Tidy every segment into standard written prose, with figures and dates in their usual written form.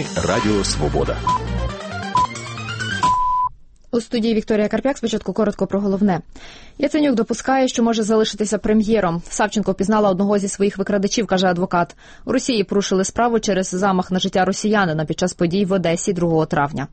Новини Радіо Свобода. У студії Вікторія Карп'як. Спочатку коротко про головне. Яценюк допускає, що може залишитися прем'єром. Савченко впізнала одного зі своїх викрадачів, каже адвокат. У Росії порушили справу через замах на життя росіянина під час подій в Одесі 2 травня.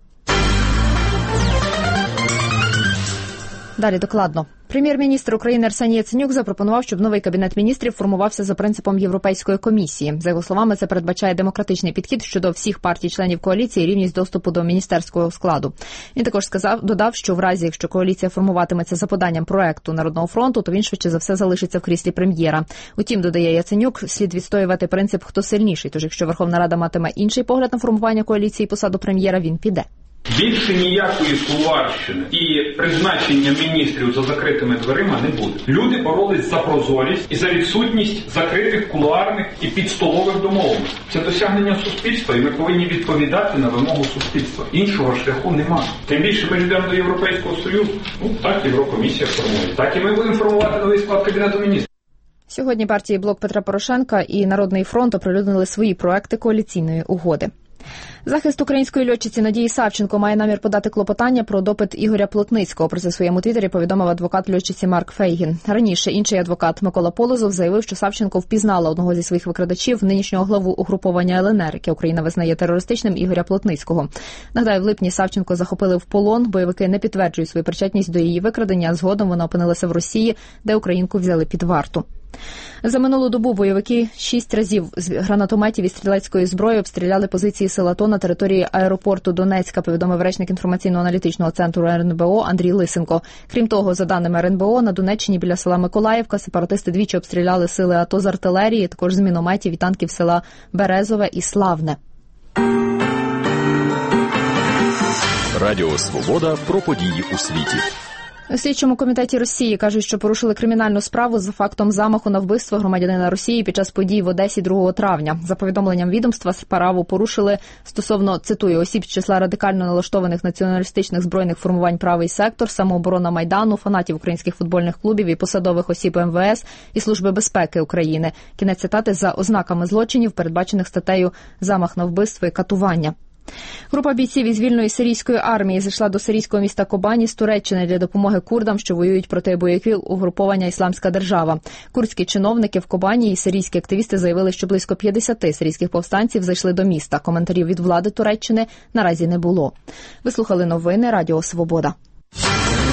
Далі докладно. Прем'єр-міністр України Арсеній Яценюк запропонував, щоб новий Кабінет міністрів формувався за принципом Європейської комісії. За його словами, це передбачає демократичний підхід щодо всіх партій-членів коаліції і рівність доступу до міністерського складу. Він також додав, що в разі, якщо коаліція формуватиметься за поданням проекту Народного фронту, то він швидше за все залишиться в кріслі прем'єра. Утім, додає Яценюк, слід відстоювати принцип «хто сильніший», тож якщо Верховна Рада матиме інший погляд на формування коаліції і посаду прем'єра, він піде. Більше ніякої кулуарщини і призначення міністрів за закритими дверима не буде. Люди боролись за прозорість і за відсутність закритих кулуарних і підстолових домовленостей. Це досягнення суспільства, і ми повинні відповідати на вимогу суспільства. Іншого шляху немає. Тим більше ми йдемо до Європейського Союзу. Так Єврокомісія формує. Так і ми будемо формувати новий склад Кабінету міністрів. Сьогодні партії «Блок Петра Порошенка» і «Народний фронт» оприлюднили свої проекти коаліційної угоди. Захист української льотчиці Надії Савченко має намір подати клопотання про допит Ігоря Плотницького. Про це в своєму твіттері повідомив адвокат льотчиці Марк Фейгін. Раніше інший адвокат Микола Полозов заявив, що Савченко впізнала одного зі своїх викрадачів, нинішнього главу угруповання ЛНР, яке Україна визнає терористичним, Ігоря Плотницького. Нагадаю, в липні Савченко захопили в полон, бойовики не підтверджують свою причетність до її викрадення, а згодом вона опинилася в Росії, де українку взяли під варту. За минулу добу бойовики 6 разів з гранатометів і стрілецької зброї обстріляли позиції сил АТО на території аеропорту Донецька, повідомив речник інформаційно-аналітичного центру РНБО Андрій Лисенко. Крім того, за даними РНБО, на Донеччині біля села Миколаївка сепаратисти двічі обстріляли сили АТО з артилерії, також з мінометів і танків села Березове і Славне. Радіо Свобода про події у світі. У слідчому комітеті Росії кажуть, що порушили кримінальну справу за фактом замаху на вбивство громадянина Росії під час подій в Одесі 2 травня. За повідомленням відомства, справу порушили стосовно, цитую, осіб з числа радикально налаштованих націоналістичних збройних формувань «Правий сектор», «Самооборона Майдану», фанатів українських футбольних клубів і посадових осіб МВС і Служби безпеки України. Кінець цитати, за ознаками злочинів, передбачених статтею «Замах на вбивство і катування». Група бійців із вільної сирійської армії зайшла до сирійського міста Кобані з Туреччини для допомоги курдам, що воюють проти бойовиків угруповання «Ісламська держава». Курдські чиновники в Кобані і сирійські активісти заявили, що близько 50 сирійських повстанців зайшли до міста. Коментарів від влади Туреччини наразі не було. Ви слухали новини Радіо Свобода.